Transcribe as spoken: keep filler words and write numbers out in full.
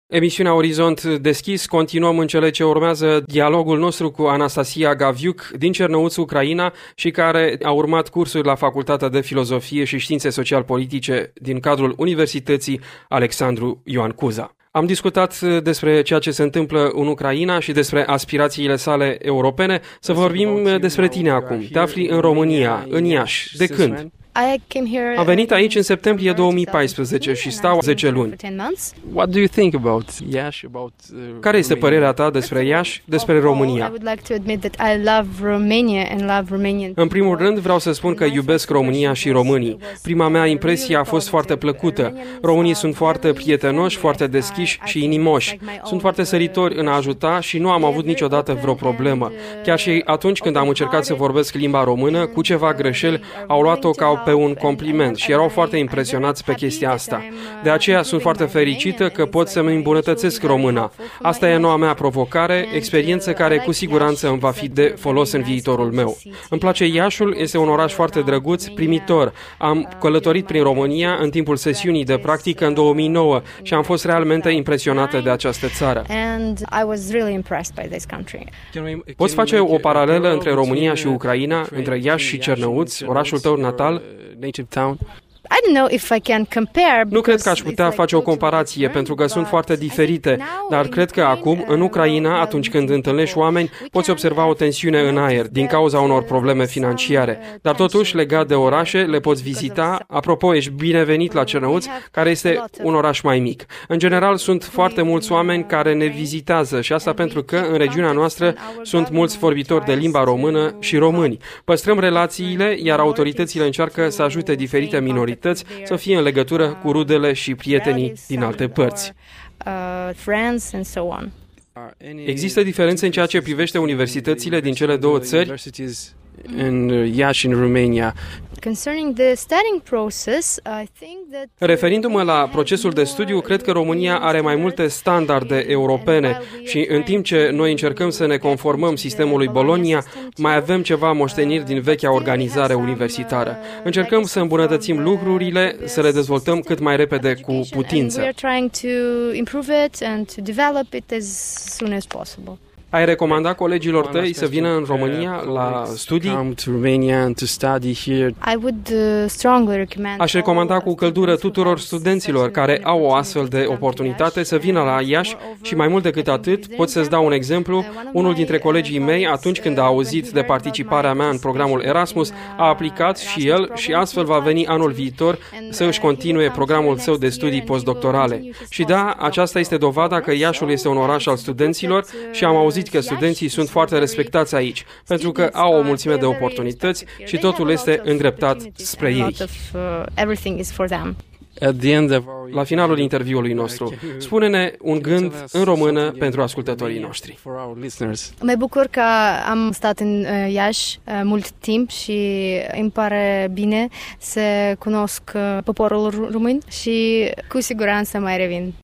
Emisiunea Orizont Deschis, continuăm în cele ce urmează dialogul nostru cu Anastasia Gaviuc din Cernăuț, Ucraina, și care a urmat cursuri la Facultatea de Filozofie și Științe Social-Politice din cadrul Universității Alexandru Ioan Cuza. Am discutat despre ceea ce se întâmplă în Ucraina și despre aspirațiile sale europene. Să vorbim despre tine acum. Te afli în România, în Iași. De când? Am venit aici în septembrie două mii paisprezece și stau zece luni. What do you think about Iași? About uh, Care este părerea ta despre Iași, despre România? În primul rând vreau să spun că iubesc România și românii. Prima mea impresie a fost foarte plăcută. Românii sunt foarte prietenoși, foarte deschiși și inimoși. Sunt foarte săritori în a ajuta și nu am avut niciodată vreo problemă. Chiar și atunci când am încercat să vorbesc limba română, cu ceva greșeli, au luat-o ca pe un compliment și erau foarte impresionați pe chestia asta. De aceea sunt foarte fericită că pot să-mi îmbunătățesc româna. Asta e noua mea provocare, experiență care cu siguranță îmi va fi de folos în viitorul meu. Îmi place Iașul, este un oraș foarte drăguț, primitor. Am călătorit prin România în timpul sesiunii de practică în două mii nouă și am fost realmente impresionată de această țară. Poți face o paralelă între România și Ucraina, între Iași și Cernăuț, orașul tău natal? native town? Nu cred că aș putea face o comparație, pentru că sunt foarte diferite, dar cred că acum, în Ucraina, atunci când întâlnești oameni, poți observa o tensiune în aer din cauza unor probleme financiare. Dar totuși, legat de orașe, le poți vizita. Apropo, ești binevenit la Cernăuț, care este un oraș mai mic. În general, sunt foarte mulți oameni care ne vizitează și asta pentru că în regiunea noastră sunt mulți vorbitori de limba română și români. Păstrăm relațiile, iar autoritățile încearcă să ajute diferite minorități să fie în legătură cu rudele și prietenii din alte părți. Există diferențe în ceea ce privește universitățile din cele două țări? În Iași, în România. Referindu-mă la procesul de studiu, cred că România are mai multe standarde europene și în timp ce noi încercăm să ne conformăm sistemului Bologna, mai avem ceva moșteniri din vechea organizare universitară. Încercăm să îmbunătățim lucrurile, să le dezvoltăm cât mai repede cu putință. Ai recomanda colegilor tăi să vină în România la studii? Aș recomanda cu căldură tuturor studenților care au o astfel de oportunitate să vină la Iași și mai mult decât atât, pot să-ți dau un exemplu. Unul dintre colegii mei, atunci când a auzit de participarea mea în programul Erasmus, a aplicat și el și astfel va veni anul viitor să își continue programul său de studii postdoctorale. Și da, aceasta este dovada că Iașul este un oraș al studenților și am auzit că studenții sunt foarte respectați aici, pentru că au o mulțime de oportunități și totul este îndreptat spre ei. La finalul interviului nostru, spune-ne un gând în română pentru ascultătorii noștri. Mă bucur că am stat în Iași mult timp și îmi pare bine să cunosc poporul român și cu siguranță mai revin.